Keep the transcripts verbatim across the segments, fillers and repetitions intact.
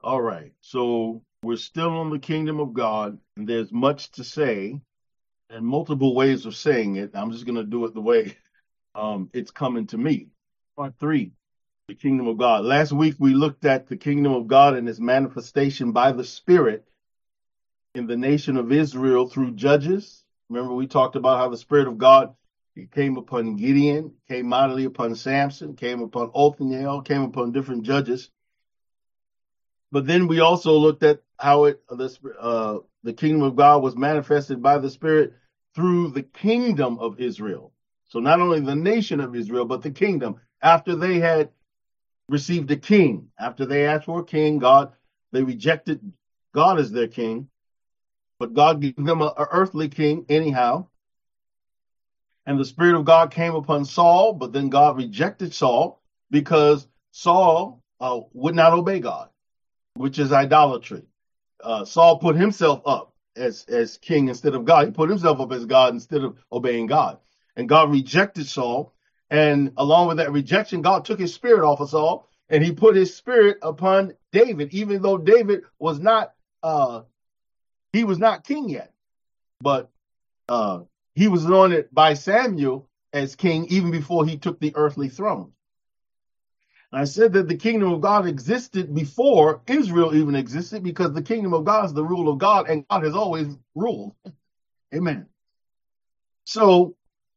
All right. So we're still on the kingdom of God, and there's much to say and multiple ways of saying it. I'm just going to do it the way um, it's coming to me. Part three, the kingdom of God. Last week we looked at the kingdom of God and its manifestation by the Spirit in the nation of Israel through Judges. Remember, we talked about how the Spirit of God he came upon Gideon, came mightily upon Samson, came upon Othniel, came upon different judges. But then we also looked at how it the uh, the kingdom of God was manifested by the Spirit through the kingdom of Israel. So not only the nation of Israel, but the kingdom. After they had received a king, after they asked for a king, God they rejected God as their king, but God gave them an earthly king anyhow. And the Spirit of God came upon Saul, but then God rejected Saul because Saul uh, would not obey God, which is idolatry. Uh, Saul put himself up as, as king instead of God. He put himself up as God instead of obeying God. And God rejected Saul. And along with that rejection, God took his spirit off of Saul and he put his spirit upon David, even though David was not, uh, he was not king yet. But uh, he was anointed by Samuel as king even before he took the earthly throne. I said that the kingdom of God existed before Israel even existed because the kingdom of God is the rule of God and God has always ruled. Amen. So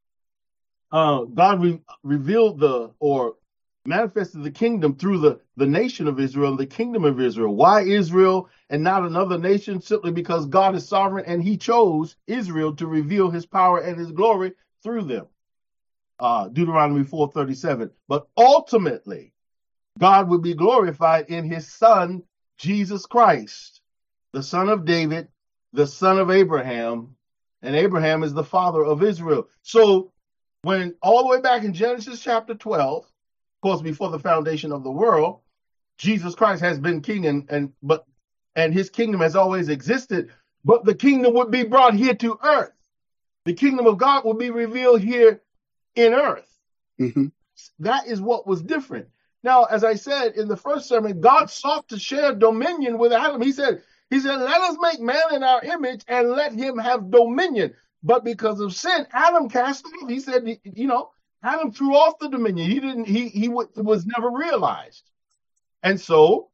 uh, God re- revealed the or manifested the kingdom through the, the nation of Israel, the kingdom of Israel. Why Israel and not another nation? Simply because God is sovereign and he chose Israel to reveal his power and his glory through them. Uh, Deuteronomy four thirty-seven. But ultimately, God would be glorified in his son, Jesus Christ, the son of David, the son of Abraham, and Abraham is the father of Israel. So when all the way back in Genesis chapter twelve, of course, before the foundation of the world, Jesus Christ has been king and, and but and his kingdom has always existed, but the kingdom would be brought here to earth. The kingdom of God will be revealed here in earth. Mm-hmm. That is what was different. Now, as I said in the first sermon, God sought to share dominion with Adam. He said, he said, let us make man in our image and let him have dominion. But because of sin, Adam cast off. He said, you know, Adam threw off the dominion. He didn't, he, he w- was never realized. And so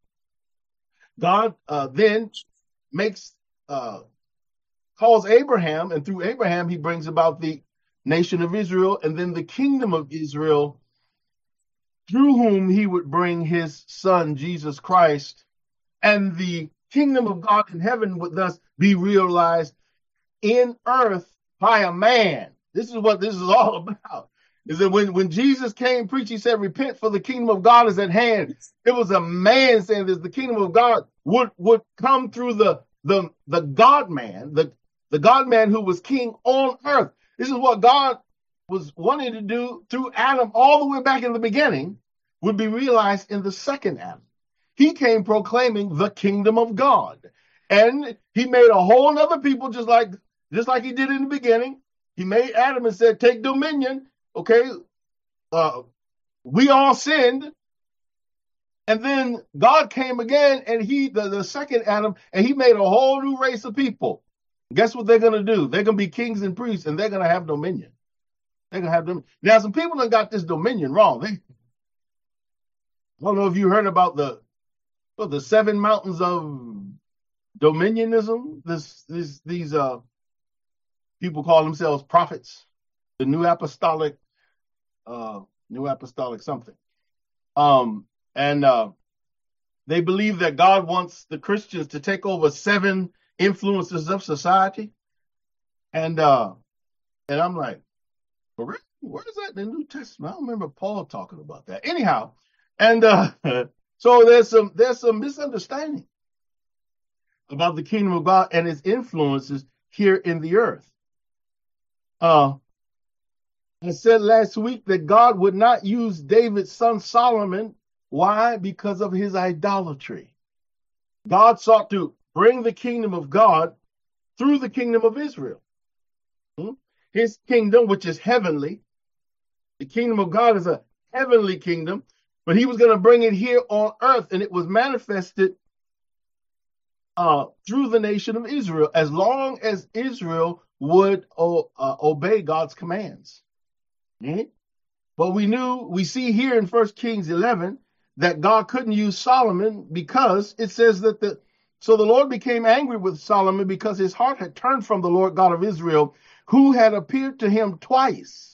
God uh, then makes, uh, calls Abraham, and through Abraham, he brings about the nation of Israel and then the kingdom of Israel, through whom he would bring his son, Jesus Christ, and the kingdom of God in heaven would thus be realized in earth by a man. This is what this is all about. Is that when, when Jesus came preach, he said, repent for the kingdom of God is at hand. It was a man saying this, the kingdom of God would, would come through the, the, the God man, the, the God man who was king on earth. This is what God was wanting to do through Adam all the way back in the beginning would be realized in the second Adam. He came proclaiming the kingdom of God. And he made a whole other people just like, just like he did in the beginning. He made Adam and said, take dominion. Okay. Uh, we all sinned. And then God came again and he, the, the second Adam, and he made a whole new race of people. Guess what they're going to do? They're going to be kings and priests and they're going to have dominion. They're going to have them. Now, some people have got this dominion wrong. They, I don't know if you heard about the well, the seven mountains of dominionism. This, this, these uh, people call themselves prophets, the new apostolic, uh, new apostolic something. Um, and uh, they believe that God wants the Christians to take over seven influences of society. And uh, and I'm like, where is that in the New Testament? I don't remember Paul talking about that. Anyhow, and uh, so there's some there's some misunderstanding about the kingdom of God and its influences here in the earth. Uh, I said last week that God would not use David's son Solomon. Why? Because of his idolatry. God sought to bring the kingdom of God through the kingdom of Israel. Hmm? His kingdom, which is heavenly. The kingdom of God is a heavenly kingdom, but he was going to bring it here on earth, and it was manifested uh, through the nation of Israel, as long as Israel would o- uh, obey God's commands. Mm-hmm. But we knew, we see here in First Kings eleven that God couldn't use Solomon because it says that the, so the Lord became angry with Solomon because his heart had turned from the Lord God of Israel, who had appeared to him twice.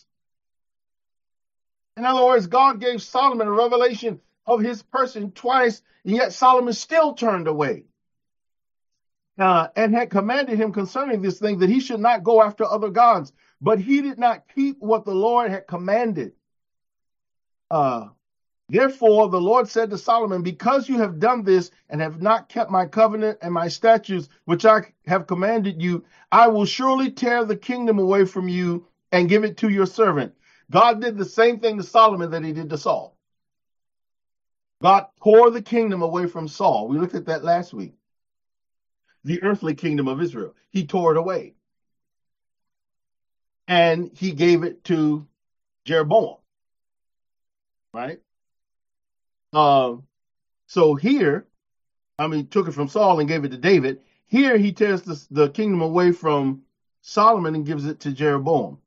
In other words, God gave Solomon a revelation of his person twice, and yet Solomon still turned away. Uh, and had commanded him concerning this thing that he should not go after other gods, but he did not keep what the Lord had commanded. Uh, Therefore, the Lord said to Solomon, because you have done this and have not kept my covenant and my statutes, which I have commanded you, I will surely tear the kingdom away from you and give it to your servant. God did the same thing to Solomon that he did to Saul. God tore the kingdom away from Saul. We looked at that last week. The earthly kingdom of Israel. He tore it away. And he gave it to Jeroboam. Right? Um, so here, I mean, took it from Saul and gave it to David. Here he tears the, the kingdom away from Solomon and gives it to Jeroboam.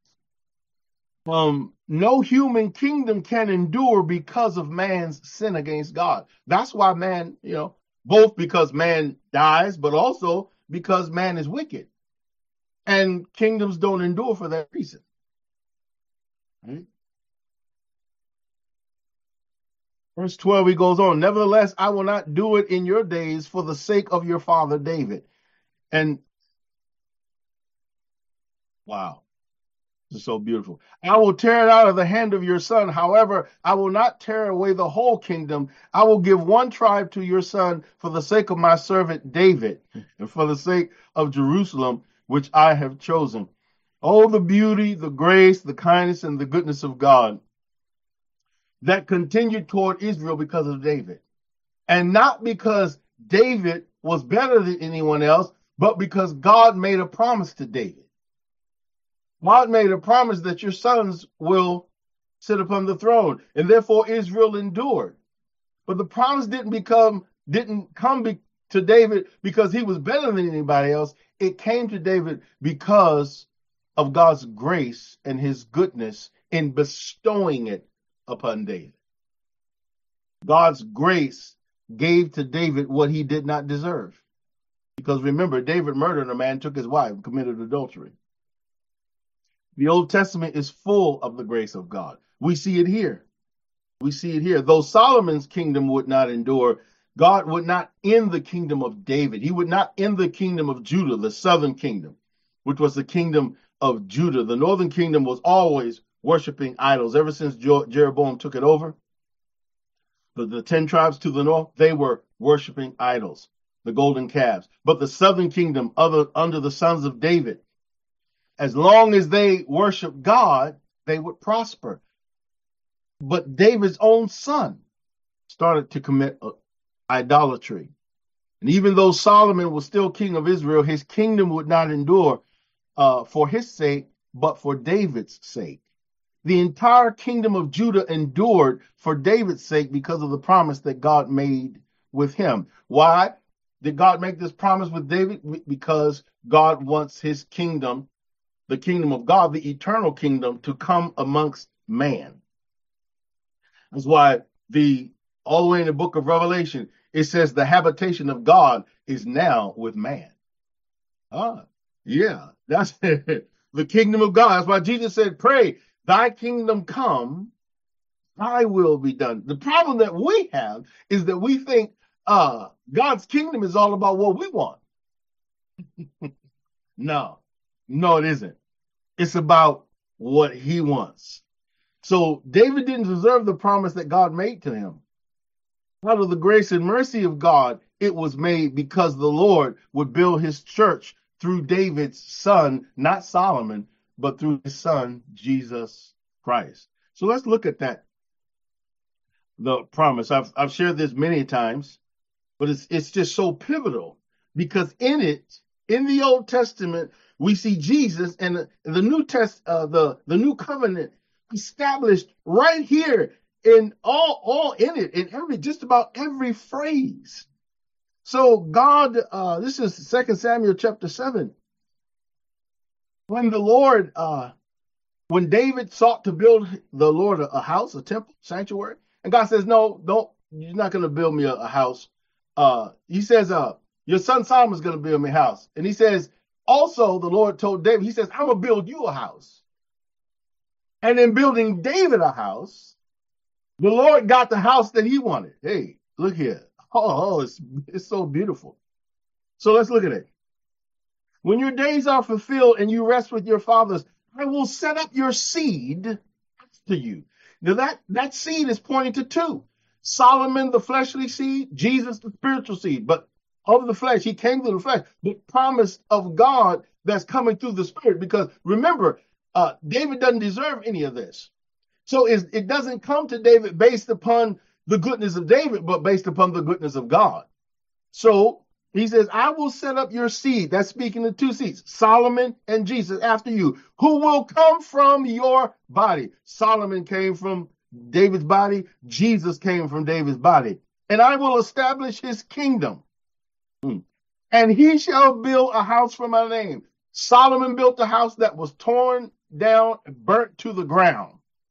Um, no human kingdom can endure because of man's sin against God. That's why man, you know, both because man dies, but also because man is wicked. And kingdoms don't endure for that reason. Right? Verse twelve, he goes on, nevertheless, I will not do it in your days for the sake of your father David. And wow, this is so beautiful. I will tear it out of the hand of your son. However, I will not tear away the whole kingdom. I will give one tribe to your son for the sake of my servant David and for the sake of Jerusalem, which I have chosen. Oh, the beauty, the grace, the kindness, and the goodness of God that continued toward Israel because of David. And not because David was better than anyone else, but because God made a promise to David. God made a promise that your sons will sit upon the throne, and therefore Israel endured. But the promise didn't become, didn't come be, to David because he was better than anybody else. It came to David because of God's grace and his goodness in bestowing it upon David. God's grace gave to David what he did not deserve. Because remember, David murdered a man, took his wife, committed adultery. The Old Testament is full of the grace of God. We see it here. We see it here. Though Solomon's kingdom would not endure, God would not end the kingdom of David. He would not end the kingdom of Judah, the southern kingdom, which was the kingdom of Judah. The northern kingdom was always worshiping idols. Ever since Jeroboam took it over, the, the ten tribes to the north, they were worshiping idols, the golden calves. But the southern kingdom, other, under the sons of David, as long as they worshiped God, they would prosper. But David's own son started to commit idolatry. And even though Solomon was still king of Israel, his kingdom would not endure uh, for his sake, but for David's sake. The entire kingdom of Judah endured for David's sake because of the promise that God made with him. Why did God make this promise with David? Because God wants his kingdom, the kingdom of God, the eternal kingdom, to come amongst man. That's why the all the way in the book of Revelation, it says the habitation of God is now with man. Ah, yeah, that's the kingdom of God. That's why Jesus said, pray, thy kingdom come, thy will be done. The problem that we have is that we think uh, God's kingdom is all about what we want. No, no, it isn't. It's about what he wants. So David didn't deserve the promise that God made to him. Out of the grace and mercy of God, it was made because the Lord would build his church through David's son, not Solomon, but through his son, Jesus Christ. So let's look at that, the promise. I've, I've shared this many times, but it's, it's just so pivotal because in it, in the Old Testament, we see Jesus and the, the New Test, uh, the, the New Covenant established right here in all, all in it, in every, just about every phrase. So God, uh, this is Second Samuel chapter seven. When the Lord, uh, when David sought to build the Lord a, a house, a temple, sanctuary, and God says, no, don't, you're not going to build me a, a house. Uh, he says, uh, your son Solomon's going to build me a house. And he says, also the Lord told David, he says, I'm going to build you a house. And in building David a house, the Lord got the house that he wanted. Hey, look here. Oh, oh it's, it's so beautiful. So let's look at it. When your days are fulfilled and you rest with your fathers, I will set up your seed to you. Now that, that seed is pointing to two. Solomon, the fleshly seed, Jesus, the spiritual seed. But of the flesh, he came through the flesh, the promise of God that's coming through the spirit. Because remember, uh, David doesn't deserve any of this. So it, it doesn't come to David based upon the goodness of David, but based upon the goodness of God. So he says, I will set up your seed. That's speaking of two seeds, Solomon and Jesus after you, who will come from your body. Solomon came from David's body. Jesus came from David's body. And I will establish his kingdom. Hmm. And he shall build a house for my name. Solomon built a house that was torn down and burnt to the ground.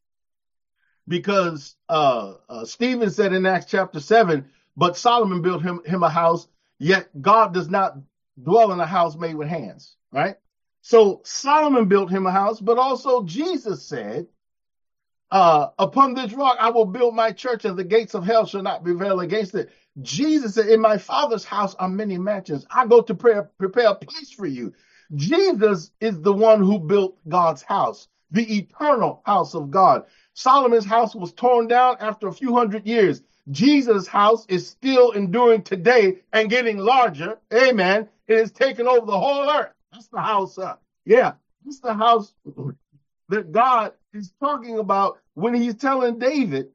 Because uh, uh, Stephen said in Acts chapter seven, but Solomon built him, him a house, yet God does not dwell in a house made with hands, right? So Solomon built him a house, but also Jesus said, uh, upon this rock I will build my church, and the gates of hell shall not prevail against it. Jesus said, in my Father's house are many mansions. I go to pray, prepare a place for you. Jesus is the one who built God's house, the eternal house of God. Solomon's house was torn down after a few hundred years. Jesus' house is still enduring today and getting larger. Amen. It has taken over the whole earth. That's the house. Uh, yeah, that's the house that God is talking about when he's telling David.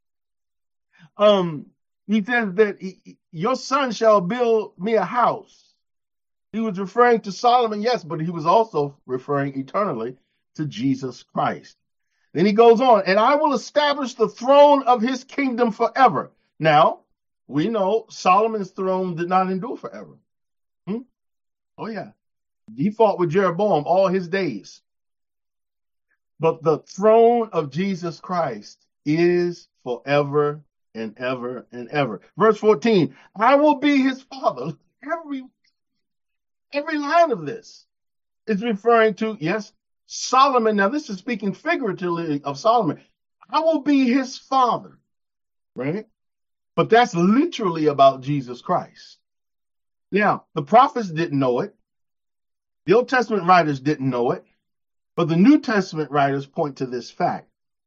Um, he says that he, your son shall build me a house. He was referring to Solomon, yes, but he was also referring eternally to Jesus Christ. Then he goes on, and I will establish the throne of his kingdom forever. Now, we know Solomon's throne did not endure forever. Hmm? Oh, yeah. He fought with Jeroboam all his days. But the throne of Jesus Christ is forever and ever and ever. Verse fourteen, I will be his father. Every, every line of this is referring to, yes, Solomon. Now, this is speaking figuratively of Solomon. I will be his father, right? But that's literally about Jesus Christ. Now, the prophets didn't know it. The Old Testament writers didn't know it. But the New Testament writers point to this fact.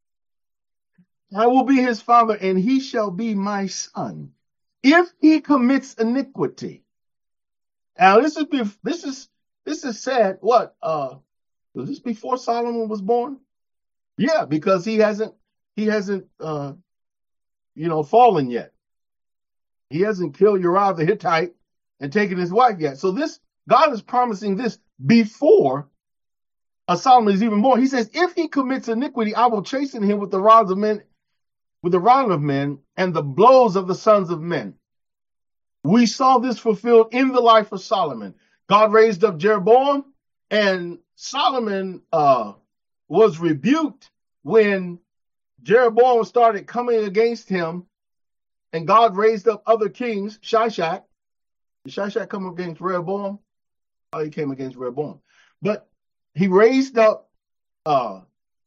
I will be his father, and he shall be my son, if he commits iniquity. Now, this is this is this is said. What? Uh, was this before Solomon was born? Yeah, because he hasn't he hasn't uh, you know fallen yet. He hasn't killed Uriah the Hittite and taken his wife yet. So this God is promising this before uh, Solomon is even born. He says, if he commits iniquity, I will chasten him with the rods of men, with the rod of men, and the blows of the sons of men. We saw this fulfilled in the life of Solomon. God raised up Jeroboam, and Solomon uh, was rebuked when Jeroboam started coming against him, and God raised up other kings. Shishak. Did Shishak come against Rehoboam? Oh, he came against Rehoboam. But he raised up uh,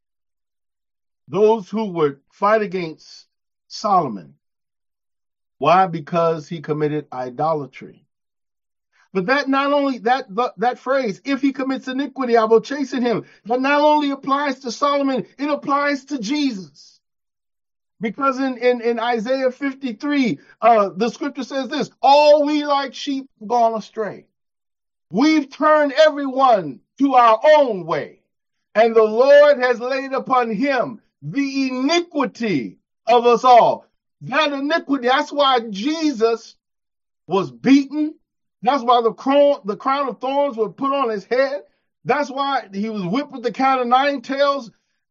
those who would fight against Solomon. Why? Because he committed idolatry. But that not only, that, that phrase, if he commits iniquity, I will chasten him, that not only applies to Solomon, it applies to Jesus. Because in, in, in Isaiah fifty-three, uh, the scripture says this, all we like sheep have gone astray. We've turned everyone to our own way, and the Lord has laid upon him the iniquity of us all. That iniquity, that's why Jesus was beaten. That's why the crown, the crown of thorns was put on his head. That's why he was whipped with the cat of nine tails.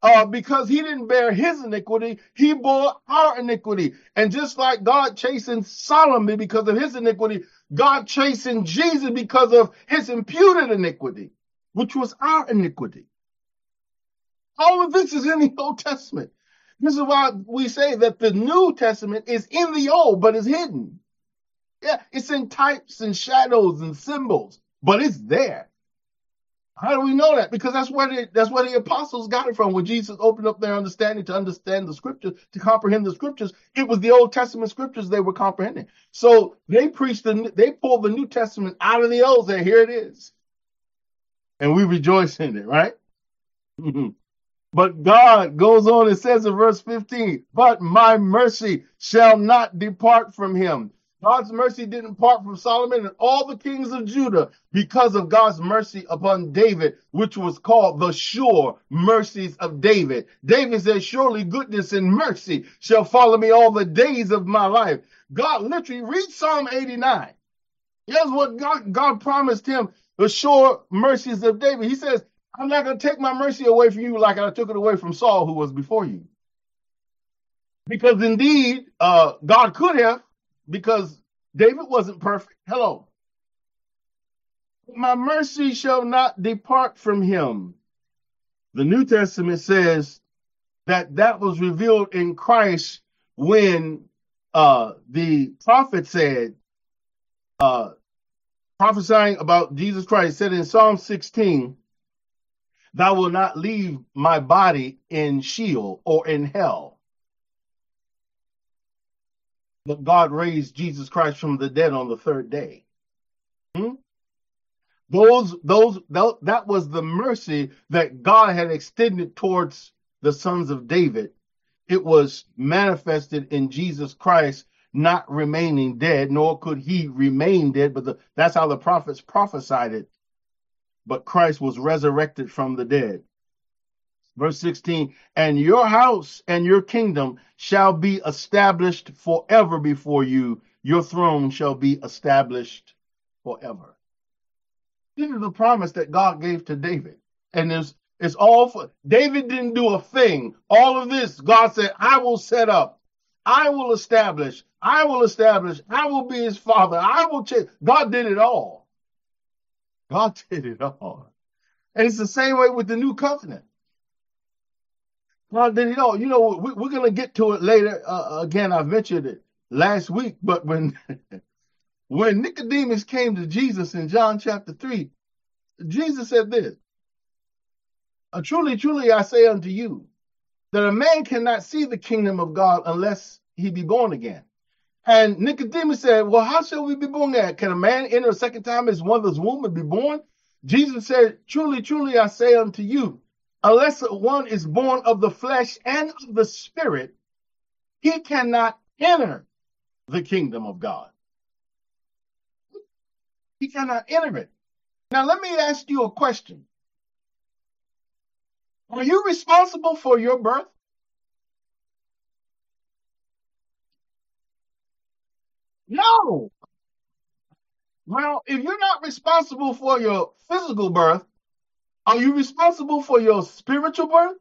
uh, because he didn't bear his iniquity, he bore our iniquity. And just like God chastened Solomon because of his iniquity, God chastened Jesus because of his imputed iniquity, which was our iniquity. All of this is in the Old Testament. This is why we say that the New Testament is in the Old, but is hidden. Yeah, it's in types and shadows and symbols, but it's there. How do we know that? Because that's where the, that's where the apostles got it from. When Jesus opened up their understanding to understand the scriptures, to comprehend the scriptures, it was the Old Testament scriptures they were comprehending. So they preached, the, they pulled the New Testament out of the Old, and here it is. And we rejoice in it, right? But God goes on and says in verse fifteen, but my mercy shall not depart from him. God's mercy didn't part from Solomon and all the kings of Judah because of God's mercy upon David, which was called the sure mercies of David. David said, surely goodness and mercy shall follow me all the days of my life. God literally, read Psalm eighty-nine. Here's what God, God promised him, the sure mercies of David. He says, I'm not going to take my mercy away from you like I took it away from Saul, who was before you. Because indeed, uh, God could have, because David wasn't perfect. Hello. My mercy shall not depart from him. The New Testament says that that was revealed in Christ when uh, the prophet said, uh, prophesying about Jesus Christ, said in Psalm sixteen, thou wilt not leave my body in Sheol or in hell. But God raised Jesus Christ from the dead on the third day. Hmm? Those, those, that was the mercy that God had extended towards the sons of David. It was manifested in Jesus Christ not remaining dead, nor could he remain dead, but the, that's how the prophets prophesied it. But Christ was resurrected from the dead. Verse sixteen, and your house and your kingdom shall be established forever before you. Your throne shall be established forever. This is the promise that God gave to David. And it's, it's all for, David didn't do a thing. All of this, God said, I will set up. I will establish. I will establish. I will be his father. I will change. God did it all. God did it all. And it's the same way with the new covenant. God did it all. You know, we, we're going to get to it later. Uh, again, I mentioned it last week, but when when Nicodemus came to Jesus in John chapter three, Jesus said this, truly, truly, I say unto you, that a man cannot see the kingdom of God unless he be born again. And Nicodemus said, well, how shall we be born again? Can a man enter a second time his mother's womb and be born? Jesus said, truly, truly, I say unto you, unless one is born of the flesh and of the spirit, he cannot enter the kingdom of God. He cannot enter it. Now, let me ask you a question. Are you responsible for your birth? No. Well, if you're not responsible for your physical birth, are you responsible for your spiritual birth?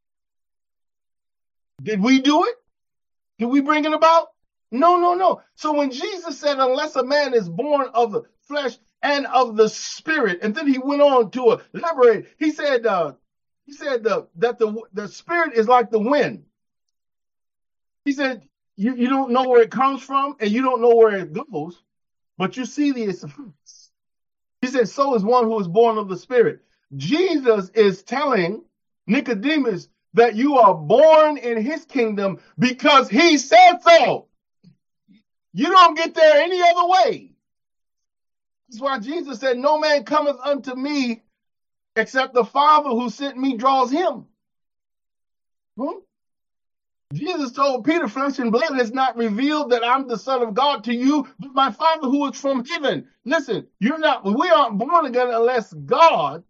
Did we do it? Did we bring it about? No, no, no. So when Jesus said, unless a man is born of the flesh and of the spirit, and then he went on to elaborate, he said, uh, he said uh, that the, the spirit is like the wind. He said, you, you don't know where it comes from and you don't know where it goes, but you see the effects. He said, so is one who is born of the spirit. Jesus is telling Nicodemus that you are born in his kingdom because he said so. You don't get there any other way. That's why Jesus said, no man cometh unto me except the Father who sent me draws him. Hmm? Jesus told Peter, flesh and blood has not revealed that I'm the Son of God to you, but my Father who is from heaven. Listen, you're not, we aren't born again unless God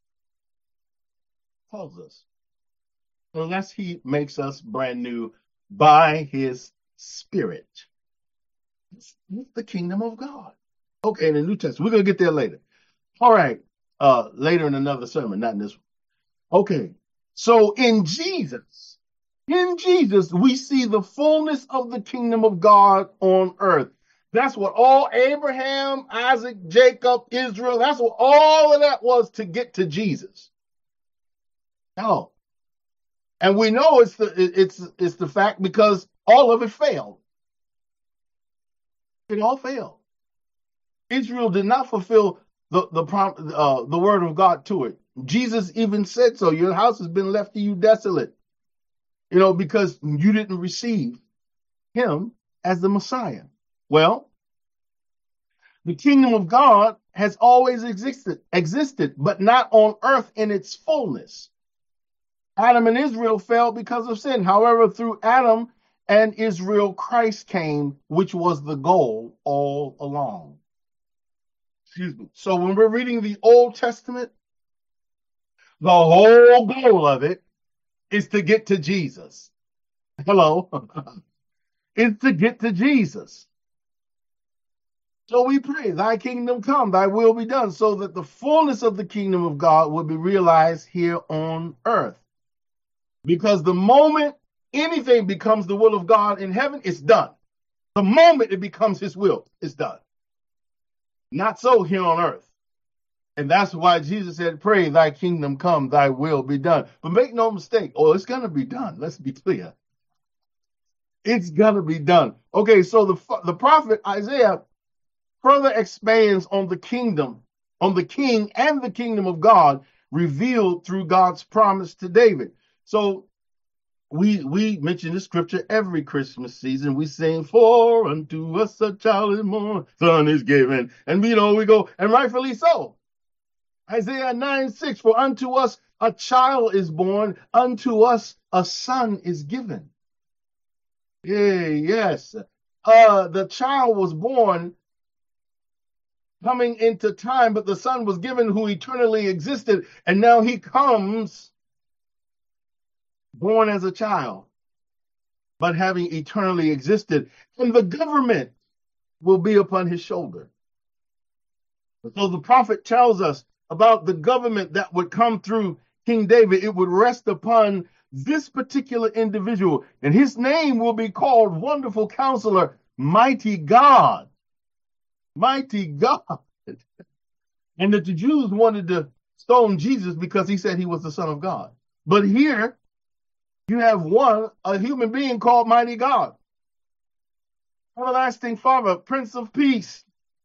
calls us. Unless he makes us brand new by his Spirit. It's the kingdom of God. Okay, in the New Testament. We're going to get there later. All right. Uh, later in another sermon, not in this one. Okay. So in Jesus, in Jesus, we see the fullness of the kingdom of God on earth. That's what all Abraham, Isaac, Jacob, Israel, that's what all of that was to get to Jesus. No. And we know it's the it's it's the fact because all of it failed. It all failed. Israel did not fulfill the the uh, the word of God to it. Jesus even said so. Your house has been left to you desolate, you know, because you didn't receive him as the Messiah. Well, the kingdom of God has always existed, existed, but not on earth in its fullness. Adam and Israel fell because of sin. However, through Adam and Israel, Christ came, which was the goal all along. Excuse me. So when we're reading the Old Testament, the whole goal of it is to get to Jesus. Hello. It's to get to Jesus. So we pray, thy kingdom come, thy will be done, so that the fullness of the kingdom of God will be realized here on earth. Because the moment anything becomes the will of God in heaven, it's done. The moment it becomes his will, it's done. Not so here on earth. And that's why Jesus said, pray, thy kingdom come, thy will be done. But make no mistake, oh, it's going to be done. Let's be clear. It's going to be done. Okay, so the, the prophet Isaiah further expands on the kingdom, on the king and the kingdom of God revealed through God's promise to David. So we we mention the scripture every Christmas season. We sing, for unto us a child is born, son is given. And we know we go, and rightfully so. Isaiah nine six, for unto us a child is born, unto us a son is given. Yeah, yes. Uh, the child was born coming into time, but the son was given who eternally existed, and now he comes born as a child, but having eternally existed, and the government will be upon his shoulder. So the prophet tells us about the government that would come through King David. It would rest upon this particular individual, and his name will be called Wonderful Counselor, Mighty God. Mighty God. And that the Jews wanted to stone Jesus because he said he was the Son of God. But here, you have one, a human being called Mighty God. Everlasting Father, Prince of Peace.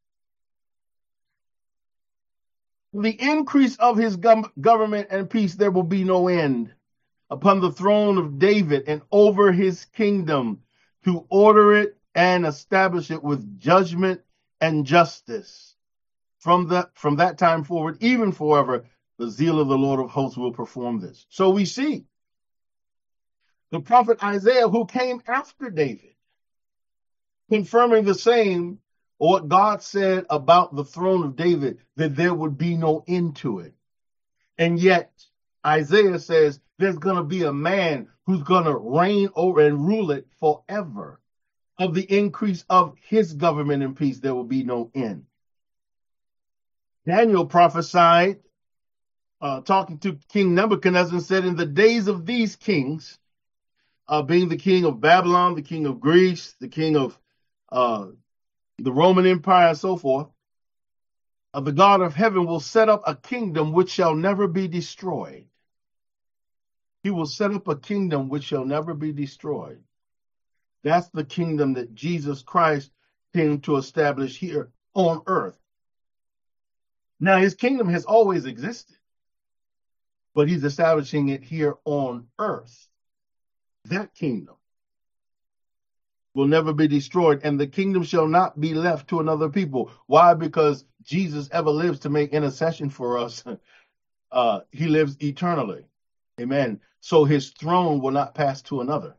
The increase of his gov- government and peace, there will be no end upon the throne of David and over his kingdom, to order it and establish it with judgment and justice. From that, from that time forward, even forever, the zeal of the Lord of hosts will perform this. So we see the prophet Isaiah, who came after David, confirming the same, or what God said about the throne of David, that there would be no end to it. And yet, Isaiah says there's going to be a man who's going to reign over and rule it forever. Of the increase of his government and peace, there will be no end. Daniel prophesied, uh, talking to King Nebuchadnezzar, said, in the days of these kings, uh, being the king of Babylon, the king of Greece, the king of uh, the Roman Empire, and so forth, uh, the God of heaven will set up a kingdom which shall never be destroyed. He will set up a kingdom which shall never be destroyed. That's the kingdom that Jesus Christ came to establish here on earth. Now, his kingdom has always existed, but he's establishing it here on earth. That kingdom will never be destroyed, and the kingdom shall not be left to another people. Why? Because Jesus ever lives to make intercession for us. Uh, he lives eternally. Amen. So his throne will not pass to another.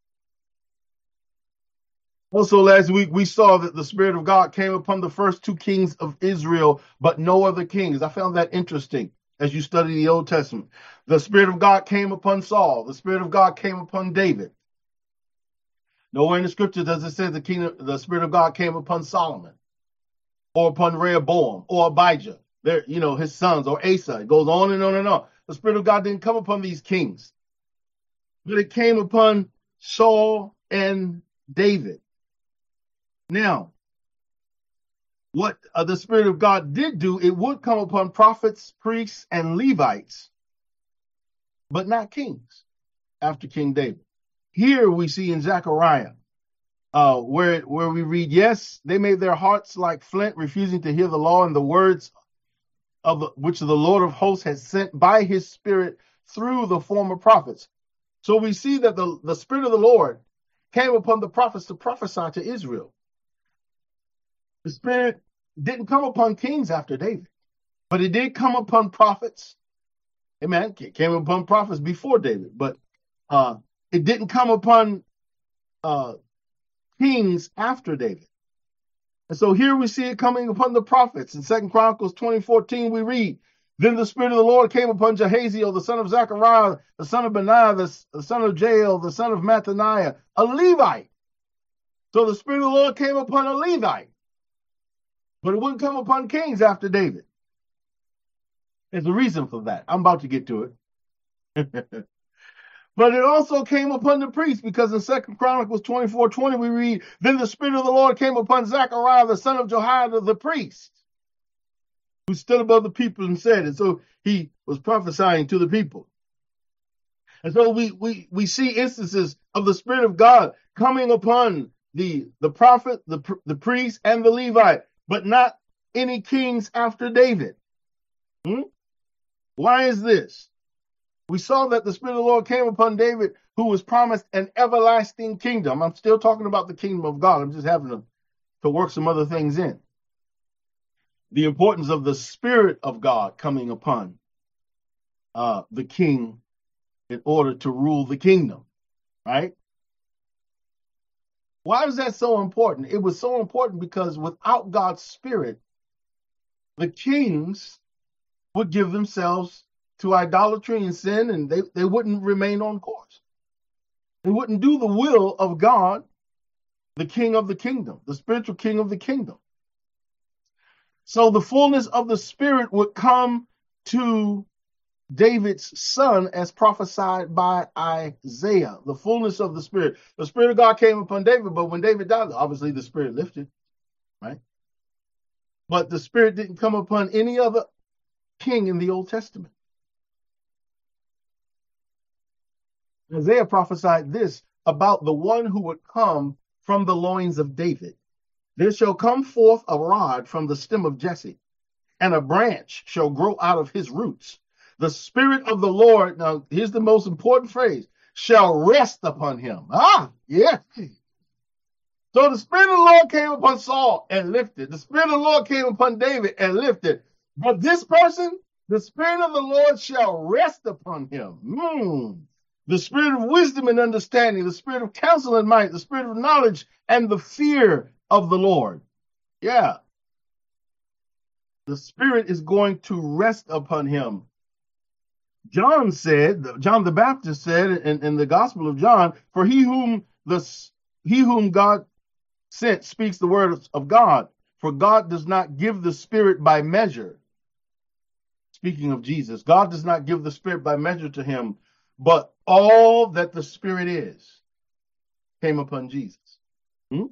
Also, last week we saw that the Spirit of God came upon the first two kings of Israel, but no other kings. I found that interesting as you study the Old Testament. The Spirit of God came upon Saul. The Spirit of God came upon David. Nowhere in the scripture does it say the kingdom, the Spirit of God came upon Solomon or upon Rehoboam or Abijah. their, you know, his sons, or Asa. It goes on and on and on. The Spirit of God didn't come upon these kings, but it came upon Saul and David. Now, what uh, the Spirit of God did do, it would come upon prophets, priests, and Levites, but not kings after King David. Here we see in Zechariah, uh, where, where we read, yes, they made their hearts like flint, refusing to hear the law and the words of the, which the Lord of hosts has sent by his Spirit through the former prophets. So we see that the, the Spirit of the Lord came upon the prophets to prophesy to Israel. The Spirit didn't come upon kings after David, but it did come upon prophets. Amen. It came upon prophets before David, but uh, it didn't come upon uh, kings after David. And so here we see it coming upon the prophets. In Second Chronicles twenty fourteen, we read, then the Spirit of the Lord came upon Jehaziel, the son of Zechariah, the son of Benaiah, the, the son of Jael, the son of Mattaniah, a Levite. So the Spirit of the Lord came upon a Levite, but it wouldn't come upon kings after David. There's a reason for that. I'm about to get to it. But it also came upon the priests, because in Second Chronicles twenty-four twenty we read, then the Spirit of the Lord came upon Zechariah, the son of Jehoiada, the priest, who stood above the people and said, and so he was prophesying to the people. And so we we we see instances of the Spirit of God coming upon the the prophet, the the priest, and the Levite, but not any kings after David. Hmm? Why is this? We saw that the Spirit of the Lord came upon David, who was promised an everlasting kingdom. I'm still talking about the kingdom of God. I'm just having to, to work some other things in. The importance of the Spirit of God coming upon uh, the king in order to rule the kingdom, right? Why is that so important? It was so important because without God's Spirit, the kings would give themselves to idolatry and sin, and they, they wouldn't remain on course. They wouldn't do the will of God, the King of the kingdom, the spiritual king of the kingdom. So the fullness of the Spirit would come to David's son as prophesied by Isaiah. The fullness of the Spirit. The Spirit of God came upon David, but when David died, obviously the Spirit lifted, right? But the Spirit didn't come upon any other king in the Old Testament. Isaiah prophesied this about the one who would come from the loins of David. There shall come forth a rod from the stem of Jesse, and a branch shall grow out of his roots. The Spirit of the Lord, now here's the most important phrase, shall rest upon him. Ah, yeah. So the Spirit of the Lord came upon Saul and lifted. The Spirit of the Lord came upon David and lifted. But this person, the Spirit of the Lord shall rest upon him. Mm. The Spirit of wisdom and understanding, the Spirit of counsel and might, the Spirit of knowledge and the fear of the Lord. Yeah. The Spirit is going to rest upon him. John said, John the Baptist said in, in the Gospel of John, for he whom the he whom God sent speaks the word of God, for God does not give the Spirit by measure. Speaking of Jesus, God does not give the Spirit by measure to him, but all that the Spirit is came upon Jesus. Hmm?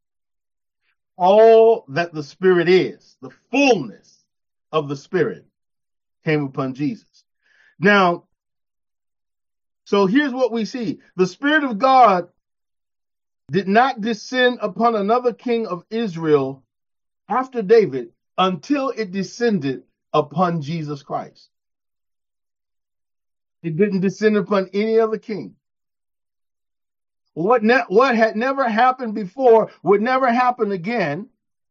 All that the Spirit is, the fullness of the Spirit came upon Jesus. Now, so here's what we see. The Spirit of God did not descend upon another king of Israel after David until it descended upon Jesus Christ. It didn't descend upon any other king. What, ne- what had never happened before would never happen again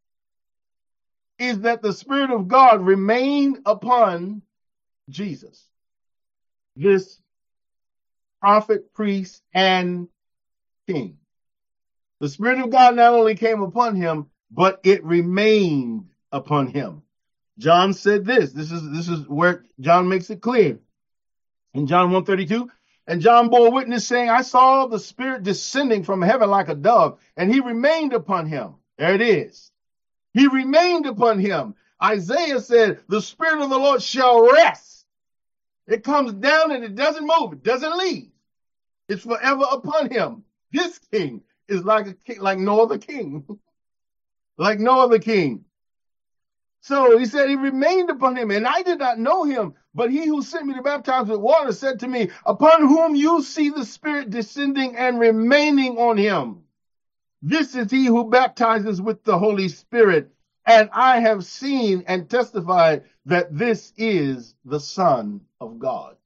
is that the Spirit of God remained upon Jesus, this prophet, priest, and king. The Spirit of God not only came upon him, but it remained upon him. John said this. This is, this is where John makes it clear. In John one thirty-two, and John bore witness, saying, I saw the Spirit descending from heaven like a dove, and he remained upon him. There it is. He remained upon him. Isaiah said, the Spirit of the Lord shall rest. It comes down and it doesn't move. It doesn't leave. It's forever upon him. This king is like a king, like no other king. Like no other king. So he said he remained upon him, and I did not know him, but he who sent me to baptize with water said to me, upon whom you see the Spirit descending and remaining on him. This is he who baptizes with the Holy Spirit, and I have seen and testified that this is the Son of God.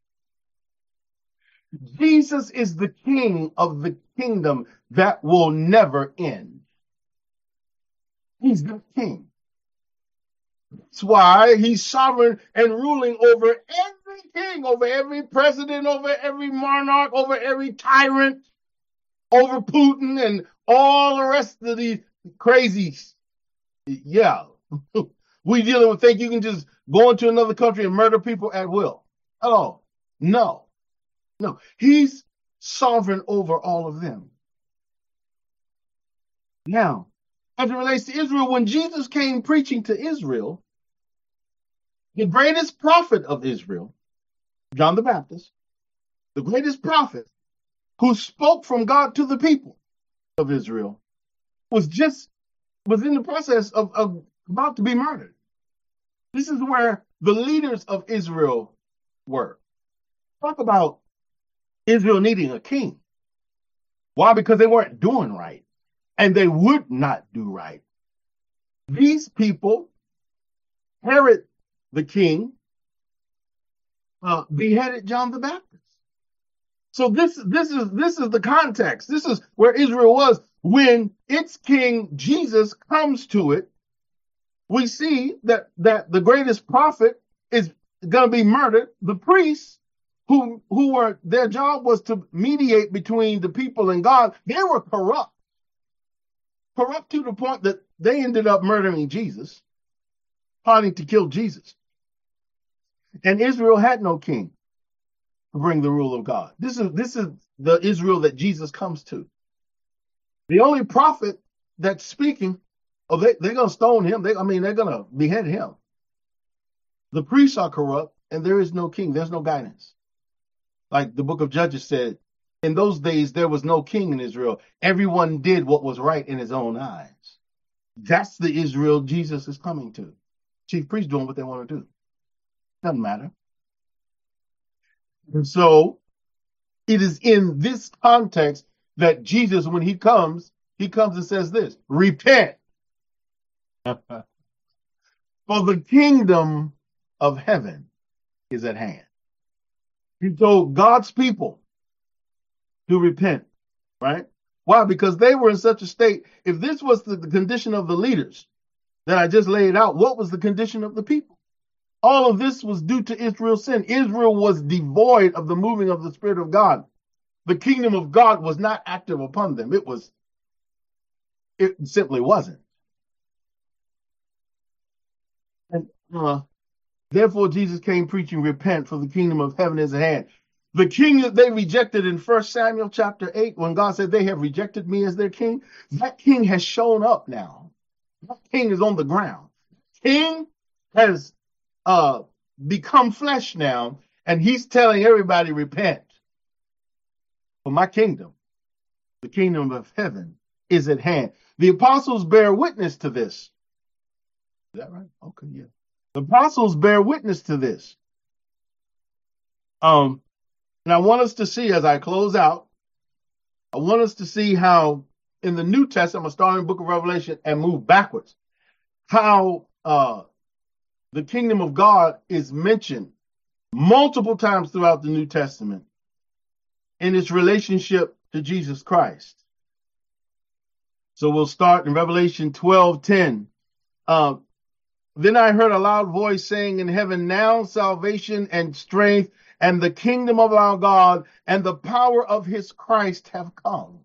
Jesus is the King of the kingdom that will never end. He's the King. That's why he's sovereign and ruling over every king, over every president, over every monarch, over every tyrant, over Putin and all the rest of these crazies. Yeah. We dealing with think you can just go into another country and murder people at will. Oh, no. No. He's sovereign over all of them. Now, as it relates to Israel, when Jesus came preaching to Israel, the greatest prophet of Israel, John the Baptist, the greatest prophet who spoke from God to the people of Israel, was just was in the process of, of about to be murdered. This is where the leaders of Israel were. Talk about Israel needing a king. Why? Because they weren't doing right. And they would not do right. These people, Herod the king, uh, beheaded John the Baptist. So this, this is this is the context. This is where Israel was when its king Jesus comes to it. We see that that the greatest prophet is going to be murdered. The priests, who who were their job was to mediate between the people and God, they were corrupt. Corrupt to the point that they ended up murdering Jesus, plotting to kill Jesus. And Israel had no king to bring the rule of God. This is this is the Israel that Jesus comes to. The only prophet that's speaking, oh, they, they're going to stone him. They, I mean, they're going to behead him. The priests are corrupt, and there is no king. There's no guidance. Like the book of Judges said, in those days, there was no king in Israel. Everyone did what was right in his own eyes. That's the Israel Jesus is coming to. Chief priests doing what they want to do. Doesn't matter. And so it is in this context that Jesus, when he comes, he comes and says this, repent. For the kingdom of heaven is at hand. He told God's people to repent, right? Why? Because they were in such a state. If this was the, the condition of the leaders that I just laid out, what was the condition of the people? All of this was due to Israel's sin. Israel was devoid of the moving of the Spirit of God. The kingdom of God was not active upon them. It was, it simply wasn't. And uh, therefore, Jesus came preaching, repent, for the kingdom of heaven is at hand. The king that they rejected in First Samuel chapter eight, when God said they have rejected me as their king, that king has shown up now. That king is on the ground. King has uh, become flesh now, and he's telling everybody, repent. For my kingdom, the kingdom of heaven, is at hand. The apostles bear witness to this. Is that right? Okay, yeah. The apostles bear witness to this. Um, and I want us to see, as I close out, I want us to see how in the New Testament, I'm going to start in the book of Revelation and move backwards, how uh, the kingdom of God is mentioned multiple times throughout the New Testament in its relationship to Jesus Christ. So we'll start in Revelation twelve ten. Uh, then I heard a loud voice saying in heaven, now salvation and strength and the kingdom of our God and the power of his Christ have come.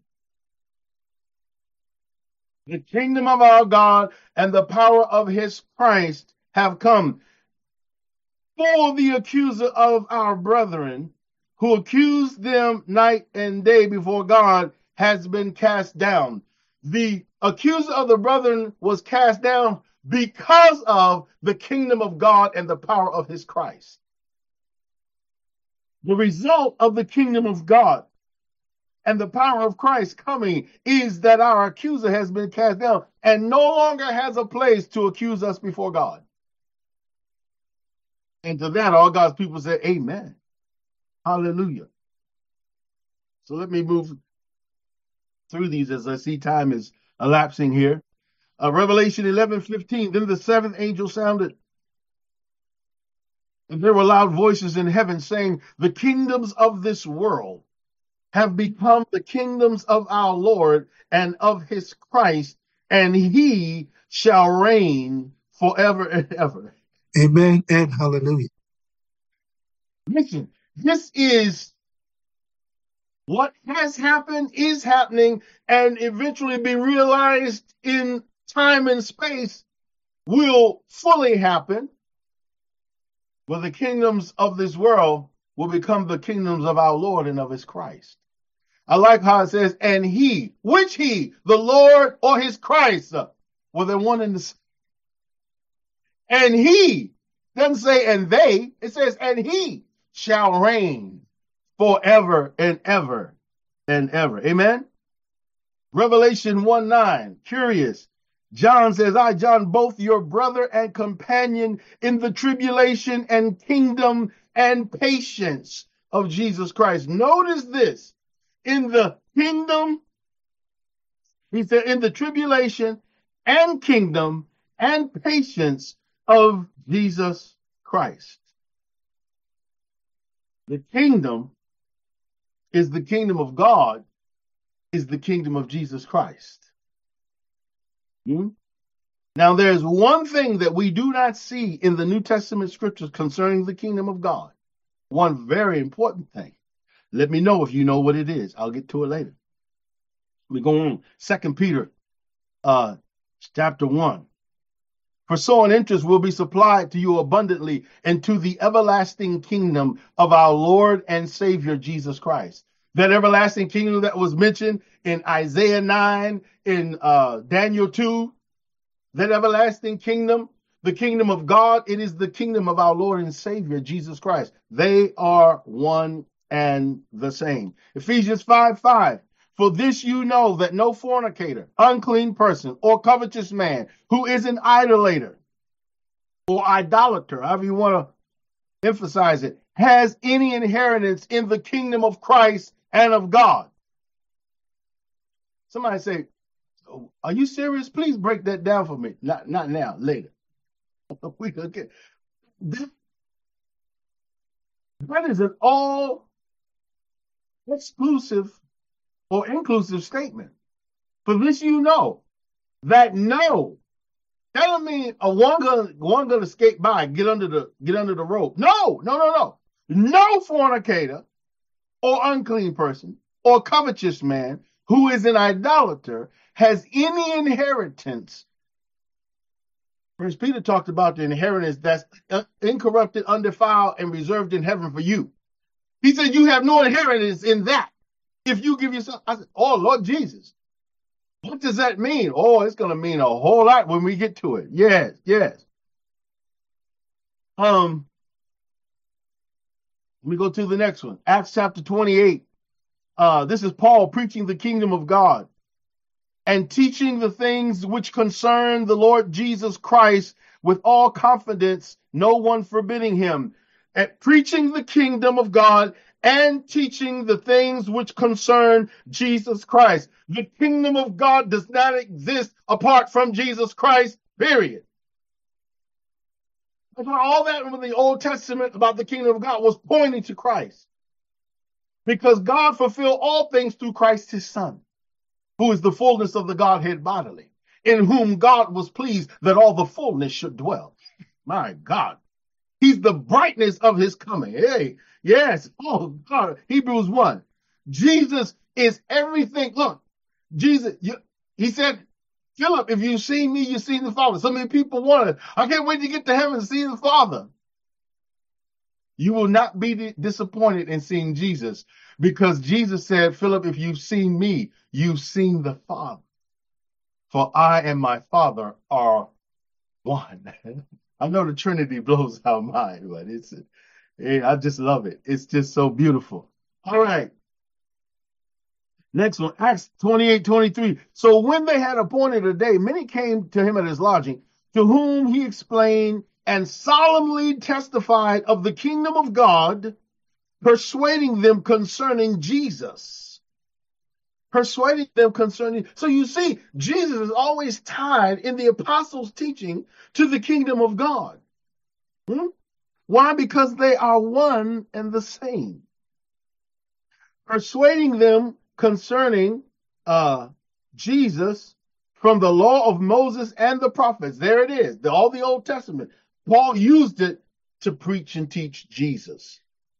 The kingdom of our God and the power of his Christ have come. For the accuser of our brethren, who accused them night and day before God, has been cast down. The accuser of the brethren was cast down because of the kingdom of God and the power of his Christ. The result of the kingdom of God and the power of Christ coming is that our accuser has been cast down and no longer has a place to accuse us before God. And to that, all God's people say, amen. Hallelujah. So let me move through these as I see time is elapsing here. Uh, Revelation eleven fifteen, then the seventh angel sounded, and there were loud voices in heaven saying, the kingdoms of this world have become the kingdoms of our Lord and of his Christ, and he shall reign forever and ever. Amen and hallelujah. Listen, this is what has happened, is happening, and eventually be realized in time and space will fully happen, where the kingdoms of this world will become the kingdoms of our Lord and of his Christ. I like how it says, and he, which he, the Lord or his Christ, well, they're one in the same. And he, doesn't say and they, it says, and he shall reign forever and ever and ever. Amen. Revelation one nine, curious. John says, I, John, both your brother and companion in the tribulation and kingdom and patience of Jesus Christ. Notice this. In the kingdom, he said, in the tribulation and kingdom and patience of Jesus Christ. The kingdom is the kingdom of God, is the kingdom of Jesus Christ. Hmm? Now, there's one thing that we do not see in the New Testament scriptures concerning the kingdom of God. One very important thing. Let me know if you know what it is. I'll get to it later. We go on. Second Peter, uh, chapter one. For so an interest will be supplied to you abundantly into the everlasting kingdom of our Lord and Savior Jesus Christ. That everlasting kingdom that was mentioned in Isaiah nine, in uh, Daniel two, that everlasting kingdom, the kingdom of God, it is the kingdom of our Lord and Savior Jesus Christ. They are one and the same. Ephesians five five. For this you know that no fornicator, unclean person, or covetous man who is an idolater or idolater, however you want to emphasize it, has any inheritance in the kingdom of Christ and of God. Somebody say, are you serious? Please break that down for me. Not, not now, later. we okay. That, that is an all exclusive or inclusive statement. For this you know that no, that don't mean a one gonna one gonna skate by, get under the get under the rope. No, no, no, no. No fornicator or unclean person or covetous man who is an idolater has any inheritance. First Peter talked about the inheritance that's incorrupted, undefiled, and reserved in heaven for you. He said you have no inheritance in that. If you give yourself, I said, oh, Lord Jesus, what does that mean? Oh, it's going to mean a whole lot when we get to it. Yes, yes. Um, let me go to the next one. Acts chapter twenty-eight. Uh, this is Paul preaching the kingdom of God and teaching the things which concern the Lord Jesus Christ with all confidence, no one forbidding him. At preaching the kingdom of God and teaching the things which concern Jesus Christ. The kingdom of God does not exist apart from Jesus Christ, period. That's why all that in the Old Testament about the kingdom of God was pointing to Christ. Because God fulfilled all things through Christ his Son, who is the fullness of the Godhead bodily, in whom God was pleased that all the fullness should dwell. My God. He's the brightness of his coming. Hey, yes. Oh, God. Hebrews one. Jesus is everything. Look, Jesus, you, he said, Philip, if you've seen me, you've seen the Father. So many people want it. I can't wait to get to heaven and see the Father. You will not be disappointed in seeing Jesus, because Jesus said, Philip, if you've seen me, you've seen the Father. For I and my Father are one. I know the Trinity blows our mind, but it's, it, I just love it. It's just so beautiful. All right. Next one, Acts twenty-eight, twenty-three. So when they had appointed a day, many came to him at his lodging, to whom he explained and solemnly testified of the kingdom of God, persuading them concerning Jesus. Persuading them concerning. So you see, Jesus is always tied in the apostles' teaching to the kingdom of God. Hmm? Why? Because they are one and the same. Persuading them concerning uh, Jesus from the law of Moses and the prophets. There it is, the, all the Old Testament. Paul used it to preach and teach Jesus.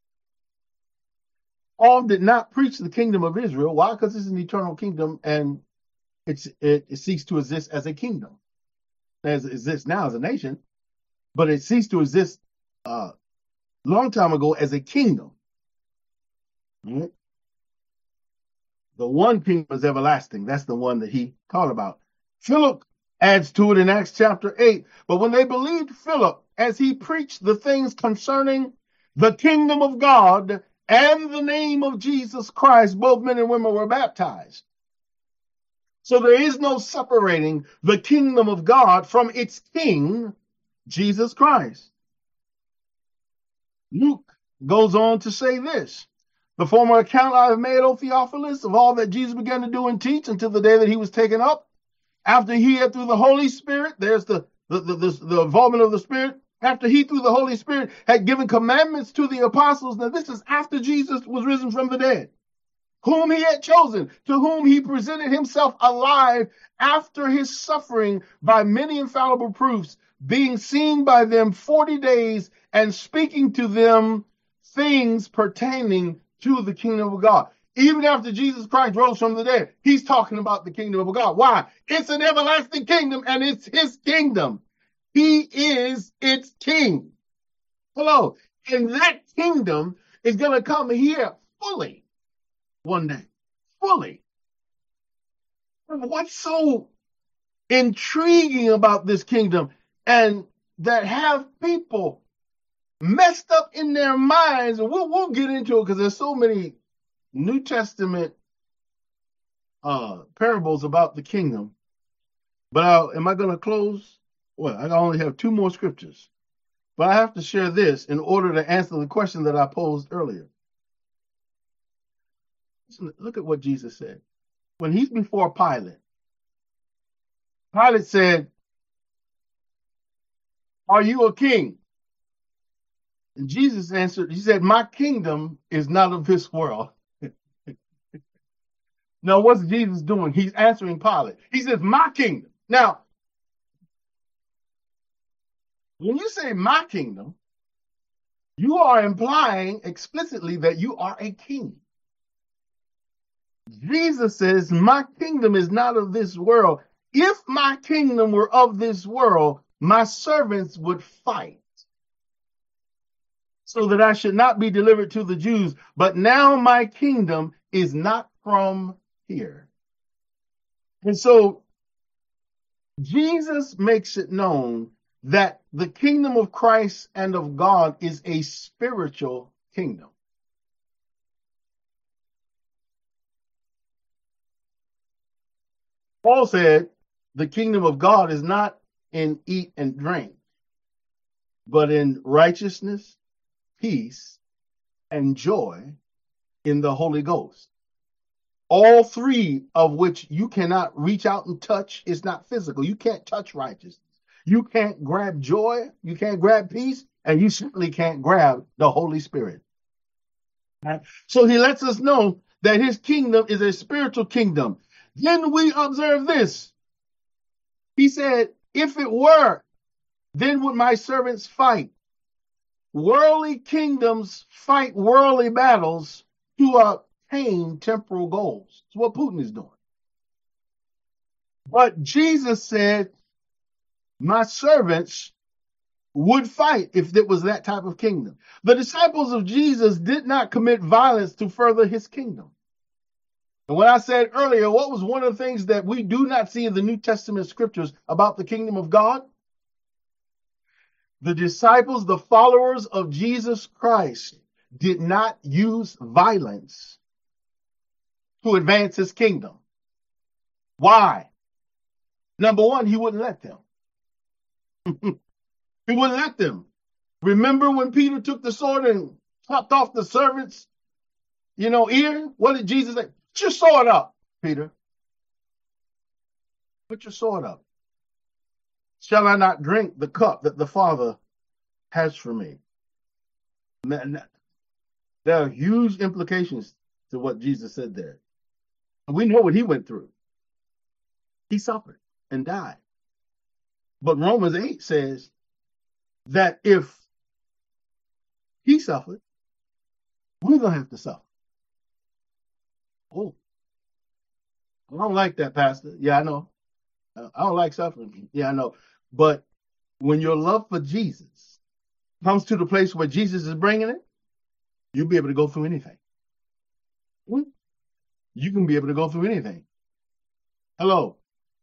Paul did not preach the kingdom of Israel. Why? Because it's an eternal kingdom and it's, it, it ceased to exist as a kingdom. As it exists now as a nation, but it ceased to exist a uh, long time ago as a kingdom. Right? The one kingdom is everlasting. That's the one that he taught about. Philip adds to it in Acts chapter eight. But when they believed Philip as he preached the things concerning the kingdom of God and the name of Jesus Christ, both men and women were baptized. So there is no separating the kingdom of God from its king, Jesus Christ. Luke goes on to say this. The former account I have made, O Theophilus, of all that Jesus began to do and teach until the day that he was taken up, after he had through the Holy Spirit, there's the, the, the, the, the involvement of the Spirit, after he through the Holy Spirit had given commandments to the apostles. Now this is after Jesus was risen from the dead, whom he had chosen, to whom he presented himself alive after his suffering by many infallible proofs, being seen by them forty days and speaking to them things pertaining to the kingdom of God. Even after Jesus Christ rose from the dead, he's talking about the kingdom of God. Why? It's an everlasting kingdom and it's his kingdom. He is its king. Hello. And that kingdom is going to come here fully one day. Fully. What's so intriguing about this kingdom and that have people messed up in their minds, and we'll, we'll get into it because there's so many New Testament uh, parables about the kingdom. But I'll, am I going to close? Well, I only have two more scriptures. But I have to share this in order to answer the question that I posed earlier. Listen, look at what Jesus said. When he's before Pilate, Pilate said, "Are you a king?" And Jesus answered, he said, "My kingdom is not of this world." Now, what's Jesus doing? He's answering Pilate. He says, "My kingdom." Now, when you say my kingdom, you are implying explicitly that you are a king. Jesus says, "My kingdom is not of this world. If my kingdom were of this world, my servants would fight, so that I should not be delivered to the Jews. But now my kingdom is not from here." And so Jesus makes it known that the kingdom of Christ and of God is a spiritual kingdom. Paul said the kingdom of God is not in eat and drink, but in righteousness, peace, and joy in the Holy Ghost. All three of which you cannot reach out and touch. It's not physical. You can't touch righteousness. You can't grab joy. You can't grab peace. And you certainly can't grab the Holy Spirit. Right? So he lets us know that his kingdom is a spiritual kingdom. Then we observe this. He said, "If it were, then would my servants fight." Worldly kingdoms fight worldly battles to obtain temporal goals. That's what Putin is doing. But Jesus said, "My servants would fight," if it was that type of kingdom. The disciples of Jesus did not commit violence to further his kingdom. And when I said earlier, what was one of the things that we do not see in the New Testament scriptures about the kingdom of God? The disciples, the followers of Jesus Christ, did not use violence to advance his kingdom. Why? Number one, he wouldn't let them. He wouldn't let them. Remember when Peter took the sword and chopped off the servant's, you know, ear? What did Jesus say? Put your sword up, Peter. Put your sword up. Shall I not drink the cup that the Father has for me? There are huge implications to what Jesus said there. We know what he went through. He suffered and died. But Romans eight says that if he suffered, we're going to have to suffer. Oh, I don't like that, Pastor. Yeah, I know. I don't like suffering. Yeah, I know. But when your love for Jesus comes to the place where Jesus is bringing it, you'll be able to go through anything. You can be able to go through anything. Hello.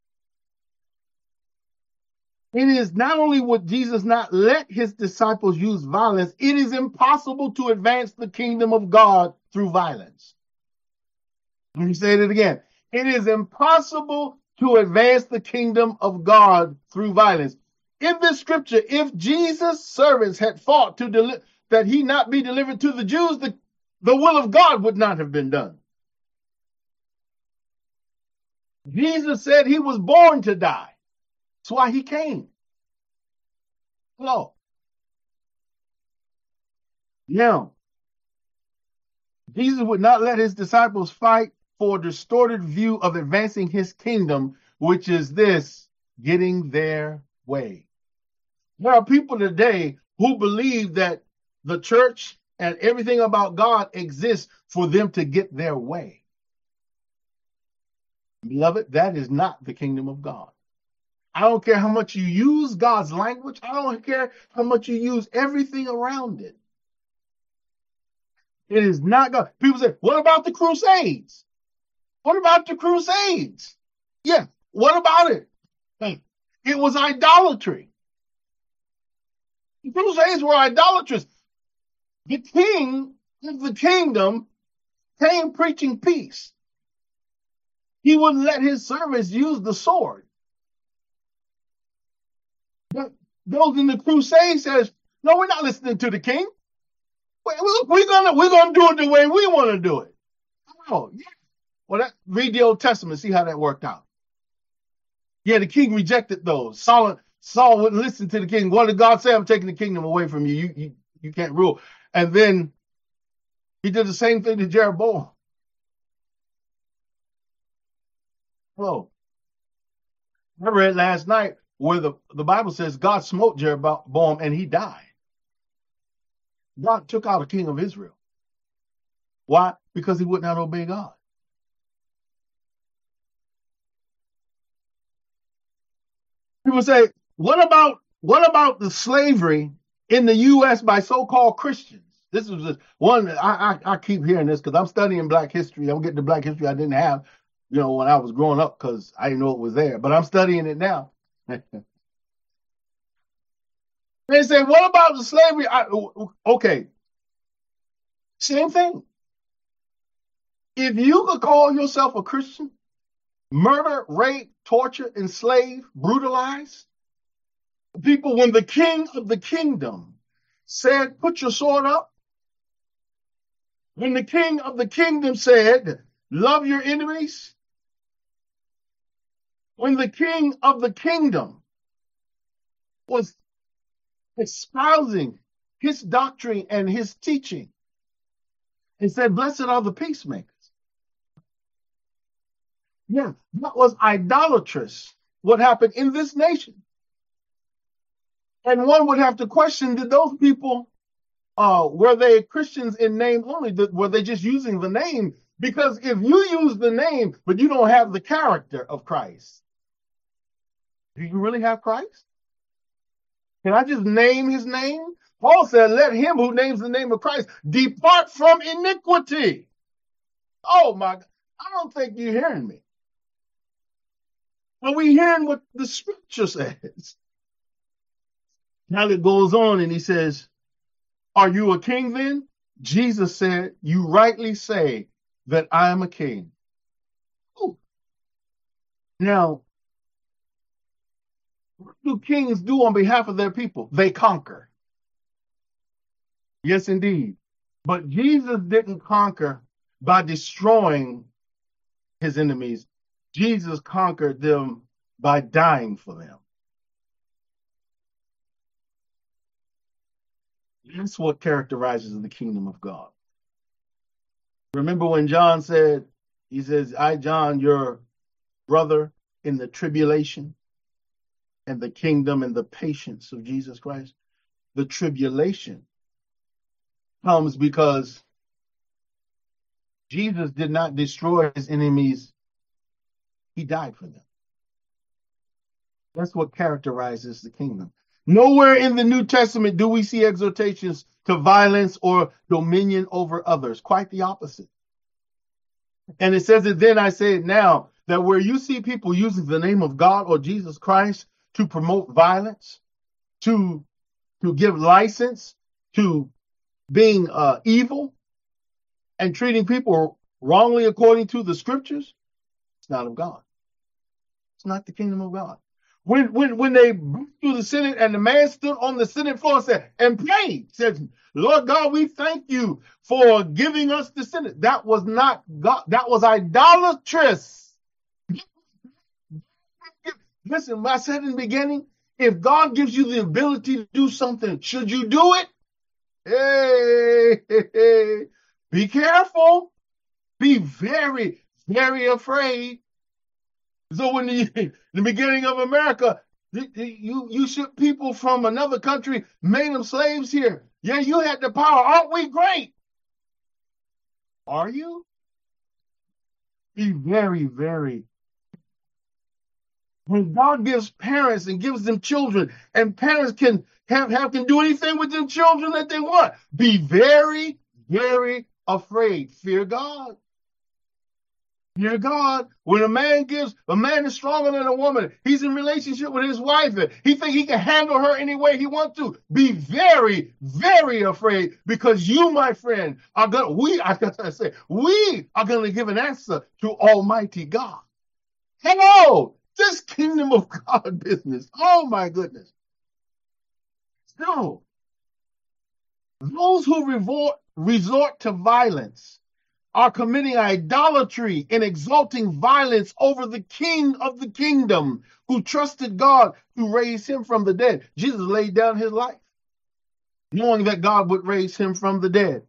It is not only would Jesus not let his disciples use violence, it is impossible to advance the kingdom of God through violence. Let me say it again. It is impossible to advance the kingdom of God through violence. In this scripture, if Jesus' servants had fought to deli- that he not be delivered to the Jews, the, the will of God would not have been done. Jesus said he was born to die. That's why he came. Hello. Now, Jesus would not let his disciples fight for a distorted view of advancing his kingdom, which is this, getting their way. There are people today who believe that the church and everything about God exists for them to get their way. Beloved, that is not the kingdom of God. I don't care how much you use God's language. I don't care how much you use everything around it. It is not God. People say, what about the Crusades? What about the Crusades? Yeah, what about it? It was idolatry. The Crusades were idolatrous. The king of the kingdom came preaching peace. He wouldn't let his servants use the sword. But those in the crusade says, no, we're not listening to the king. We're gonna we're gonna do it the way we want to do it. Oh, yeah. Well, that, read the Old Testament, see how that worked out. Yeah, the king rejected those. Saul, Saul wouldn't listen to the king. What did God say? I'm taking the kingdom away from you. You, you, you can't rule. And then he did the same thing to Jeroboam. Oh, I read last night where the, the Bible says God smote Jeroboam and he died. God took out a king of Israel. Why? Because he would not obey God. People say, what about what about the slavery in the U S by so-called Christians? This was one, I, I, I keep hearing this because I'm studying Black history. I'm getting the Black history I didn't have, you know, when I was growing up because I didn't know it was there. But I'm studying it now. They say, what about the slavery? I, okay, same thing. If you could call yourself a Christian, murder, rape, torture, enslave, brutalize people, when the king of the kingdom said, put your sword up, when the king of the kingdom said, love your enemies, when the king of the kingdom was espousing his doctrine and his teaching and said, blessed are the peacemakers. Yeah, that was idolatrous, what happened in this nation. And one would have to question, did those people, uh, were they Christians in name only? Were they just using the name? Because if you use the name, but you don't have the character of Christ, do you really have Christ? Can I just name his name? Paul said, let him who names the name of Christ depart from iniquity. Oh my God, I don't think you're hearing me. Are we hearing what the scripture says? Pilate goes on and he says, are you a king then? Jesus said, you rightly say that I am a king. Ooh. Now, what do kings do on behalf of their people? They conquer. Yes, indeed. But Jesus didn't conquer by destroying his enemies. Jesus conquered them by dying for them. That's what characterizes the kingdom of God. Remember when John said, he says, I, John, your brother in the tribulation and the kingdom and the patience of Jesus Christ. The tribulation comes because Jesus did not destroy his enemies. He died for them. That's what characterizes the kingdom. Nowhere in the New Testament do we see exhortations to violence or dominion over others. Quite the opposite. And it says it then, I say it now, that where you see people using the name of God or Jesus Christ to promote violence, to, to give license to being uh, evil and treating people wrongly according to the scriptures, it's not of God. It's not the kingdom of God. When when when they through the Senate and the man stood on the Senate floor and said, and prayed, said, Lord God, we thank you for giving us the Senate. That was not God. That was idolatrous. Listen, I said in the beginning, if God gives you the ability to do something, should you do it? Hey, hey, hey. Be careful. Be very, very afraid. So when the, in the beginning of America, you, you shipped people from another country, made them slaves here. Yeah, you had the power. Aren't we great? Are you? Be very, very. When God gives parents and gives them children, and parents can have, have can do anything with them children that they want, be very, very afraid. Fear God. Fear God. When a man gives, a man is stronger than a woman. He's in relationship with his wife. He thinks he can handle her any way he wants to. Be very, very afraid, because you, my friend, are gonna. We, I gotta say, we are gonna give an answer to Almighty God. Hello, this kingdom of God business. Oh my goodness. So, those who resort resort to violence are committing idolatry and exalting violence over the king of the kingdom, who trusted God to raise him from the dead. Jesus laid down his life, knowing that God would raise him from the dead.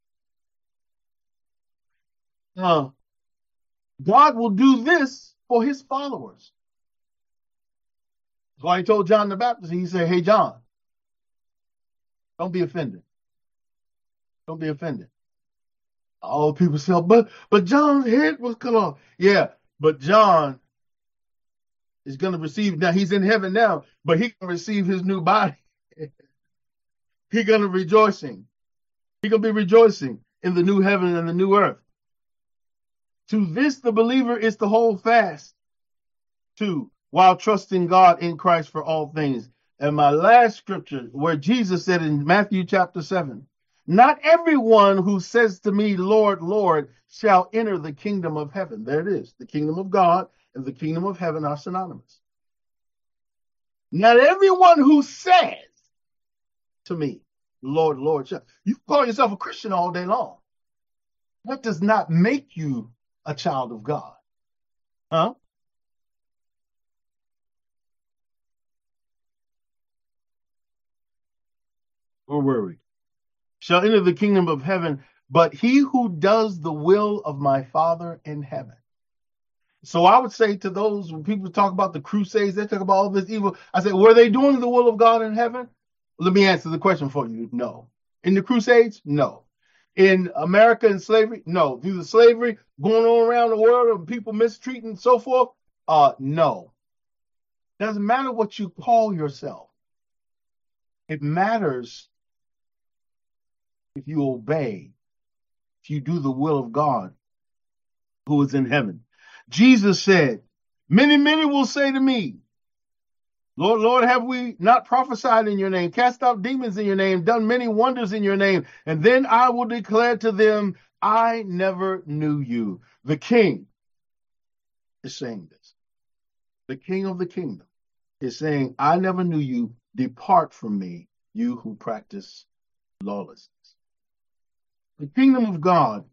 Uh, God will do this for his followers. That's why he told John the Baptist, he said, hey, John, don't be offended. Don't be offended. All people say, but but John's head was cut off. Yeah, but John is going to receive, now he's in heaven now, but he can receive his new body. He's going to rejoicing. He's going to be rejoicing in the new heaven and the new earth. To this, the believer is to hold fast to, while trusting God in Christ for all things. And my last scripture, where Jesus said in Matthew chapter seven, not everyone who says to me, Lord, Lord, shall enter the kingdom of heaven. There it is. The kingdom of God and the kingdom of heaven are synonymous. Not everyone who says to me, Lord, Lord, shall. You call yourself a Christian all day long. That does not make you a child of God. Huh? We're worried. Shall enter the kingdom of heaven, but he who does the will of my Father in heaven. So I would say to those, when people talk about the crusades, they talk about all this evil. I say, were they doing the will of God in heaven? Let me answer the question for you. No. In the crusades? No. In America and slavery? No. Through the slavery going on around the world and people mistreating and so forth? Uh, no. Doesn't matter what you call yourself. It matters if you obey, if you do the will of God who is in heaven. Jesus said, many, many will say to me, Lord, Lord, have we not prophesied in your name, cast out demons in your name, done many wonders in your name? And then I will declare to them, I never knew you. The king is saying this. The king of the kingdom is saying, I never knew you. Depart from me, you who practice lawlessness. The kingdom of God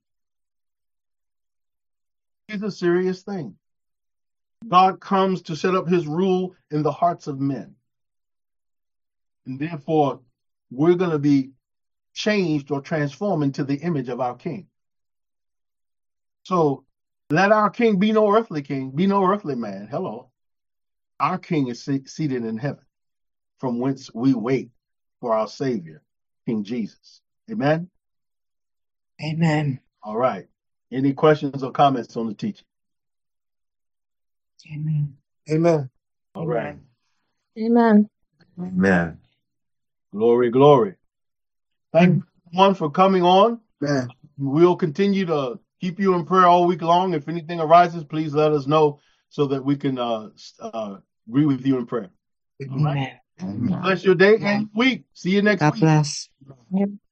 is a serious thing. God comes to set up his rule in the hearts of men. And therefore, we're going to be changed or transformed into the image of our king. So let our king be no earthly king, be no earthly man. Hello. Our king is seated in heaven, from whence we wait for our Savior, King Jesus. Amen? Amen. All right. Any questions or comments on the teaching? Amen. Amen. All right. Amen. Amen. Glory, glory. Thank you, everyone, for coming on. Amen. We'll continue to keep you in prayer all week long. If anything arises, please let us know so that we can uh, uh, agree with you in prayer. Amen. All right? Bless your day and week. See you next God week. bless. Yep.